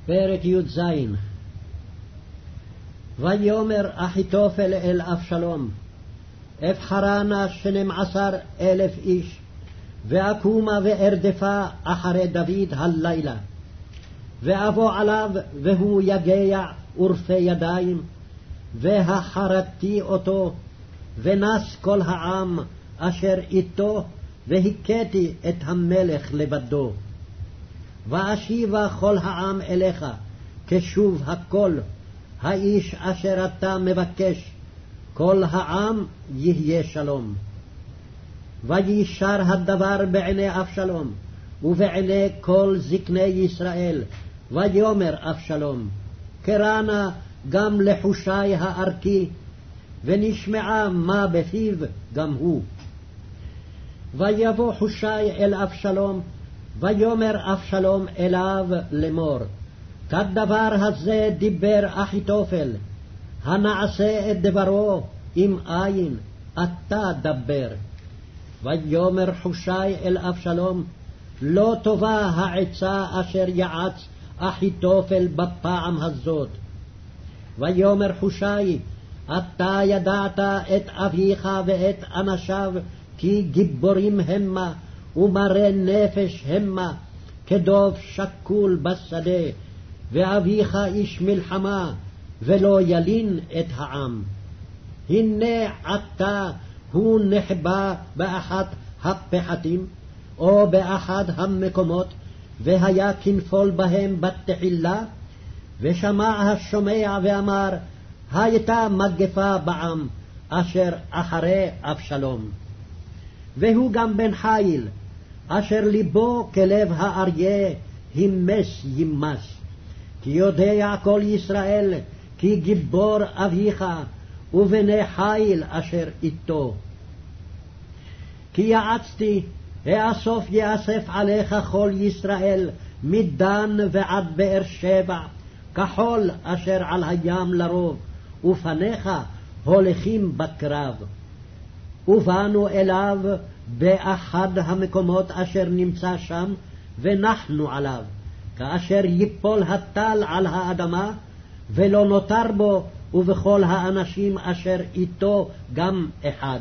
פרק י"ז. ויאמר אחיתופל אל אבשלום, אבחרה נא 12,000 איש, ואקומה וארדפה אחרי דוד הלילה, ואבוא עליו והוא יגע ורפה ידיים, והחרתי אותו, ונס כל העם אשר איתו, והכיתי את המלך לבדו. ואשיבה כל העם אליך, כשוב הכל, האיש אשר אתה מבקש, כל העם יהיה שלום. וישר הדבר בעיני אבשלום, ובעיני כל זקני ישראל, ויאמר אבשלום, קרא נא גם לחושי הארכי, ונשמעה מה בפיו גם הוא. ויבוא חושי אל אבשלום, ויאמר אבשלום אליו לאמור, כדבר הזה דיבר אחיתופל, הנעשה את דברו אם אין, אתה דבר. ויאמר חושי אל אבשלום, לא טובה העצה אשר יעץ אחיתופל בפעם הזאת. ויאמר חושי, אתה ידעת את אביך ואת אנשיו, כי גיבורים המה, ומרי נפש המה, כדוב שקול בשדה, ואביך איש מלחמה, ולא ילין את העם. הנה עתה הוא נחבא באחת הפחתים, או באחד המקומות, והיה כנפול בהם בתחילה, ושמע השומע ואמר, הייתה מגפה בעם, אשר אחרי אבשלום. והוא גם בן חיל, אשר ליבו כלב האריה, הימס ימס. כי יודע כל ישראל, כי גיבור אביך, ובני חיל אשר איתו. כי יעצתי, האסוף יאסף עליך כל ישראל, מדן ועד באר שבע, כחול אשר על הים לרוב, ופניך הולכים בקרב. ובאנו אליו באחד המקומות אשר נמצא שם, ונחנו עליו, כאשר ייפול הטל על האדמה, ולא נותר בו, ובכל האנשים אשר איתו גם אחד.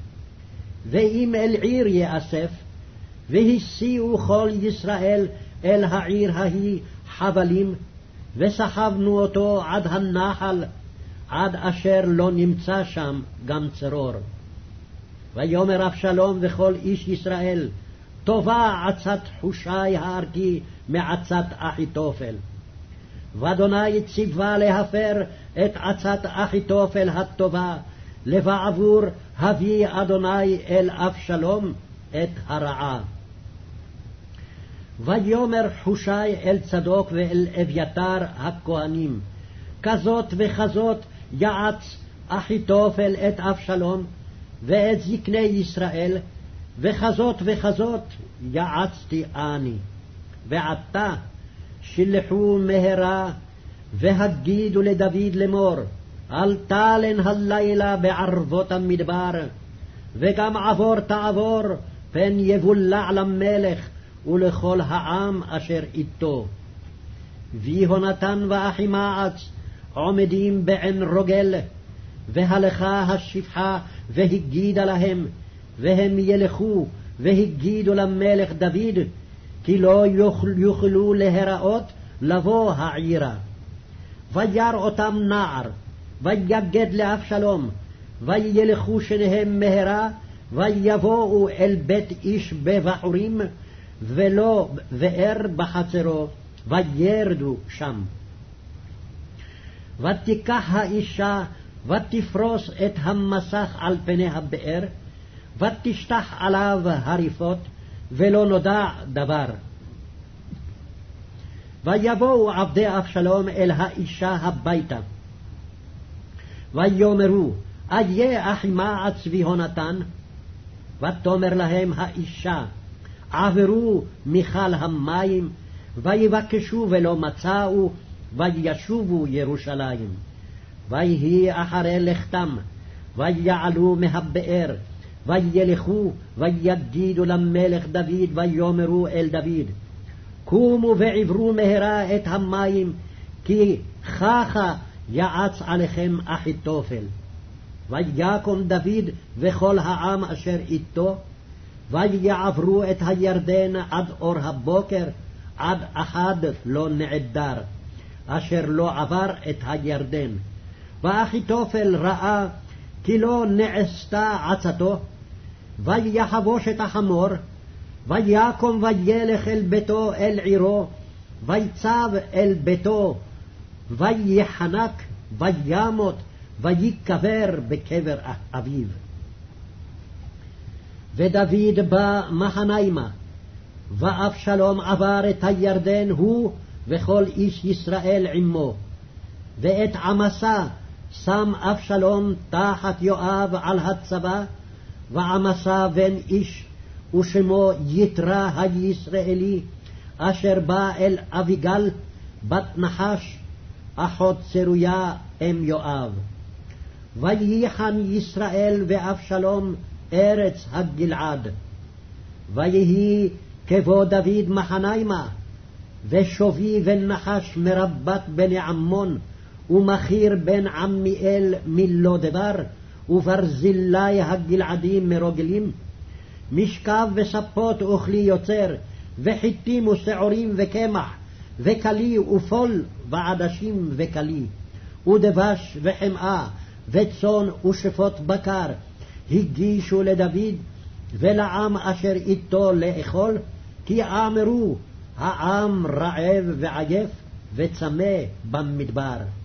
ואם אל עיר יאסף, והסיעו כל ישראל אל העיר ההיא חבלים, וסחבנו אותו עד הנחל, עד אשר לא נמצא שם גם צרור. ויאמר אבשלום וכל איש ישראל, טובה עצת חושי הארכי מעצת אחיתופל. ואדוני ציווה להפר את עצת אחיתופל הטובה, לבעבור הביא אדוני אל אבשלום את הרעה. ויאמר חושי אל צדוק ואל אביתר הכהנים, כזאת וכזאת יעץ אחיתופל את אבשלום ואת זקני ישראל, וכזאת וכזאת יעצתי אני. ועתה שלחו מהרה, והגידו לדוד לאמור, אל תלן הלילה בערבות המדבר, וגם עבור תעבור, פן יבולע למלך ולכל העם אשר איתו. ויהונתן ואחימעץ עומדים בעין רוגל, והלכה השפחה והגידה להם, והם ילכו והגידו למלך דוד, כי לא יוכלו להיראות לבוא העירה. וירא אותם נער, ויגד לאבשלום, וילכו שניהם מהרה, ויבואו אל בית איש בבחורים, ולא באר בחצרו, וירדו שם. ותיקח האישה, ותפרוס את המסך על פני הבאר, ותשטח עליו הריפות, ולא נודע דבר. ויבואו עבדי אבשלום אל האישה הביתה, ויאמרו, איה אחימעץ ויהונתן? ותאמר להם האישה, עברו מכל המים, ויבקשו ולא מצאו, וישובו ירושלים. ויהי אחרי לכתם, ויעלו מהבאר, וילכו ויגידו למלך דוד, ויאמרו אל דוד, קומו ועברו מהרה את המים, כי ככה יעץ עליכם אחיתופל. ויקום דוד וכל העם אשר איתו, ויעברו את הירדן עד אור הבוקר, עד אחד לא נעדר, אשר לא עבר את הירדן. ואחיתופל ראה כי לא נעשתה עצתו, ויחבוש את החמור, ויקום וילך אל ביתו אל עירו, ויצב אל ביתו, ויחנק, וימות, ויקבר בקבר אביו. ודוד בא מחניימה, ואבשלום עבר את הירדן הוא וכל איש ישראל עמו. ואת עמסה שם אבשלום תחת יואב על הצבא, ועמסה בן איש, ושמו יתרה הישראלי, אשר בא אל אביגל בת נחש, אחות צרויה אם יואב. וייחן ישראל ואבשלום ארץ הגלעד. ויהי כבוא דוד מחניימה, ושובי בן נחש מרבת בני עמון, ומחיר בן עמיאל מלודבר, וברזילי הגלעדים מרוגלים, משכב וספות וכלי יוצר, וחיטים ושעורים וקמח, וכלי ופול ועדשים וכלי, ודבש וחמאה, וצאן ושפות בקר, הגישו לדוד ולעם אשר איתו לאכול, כי אמרו העם רעב ועייף וצמא במדבר.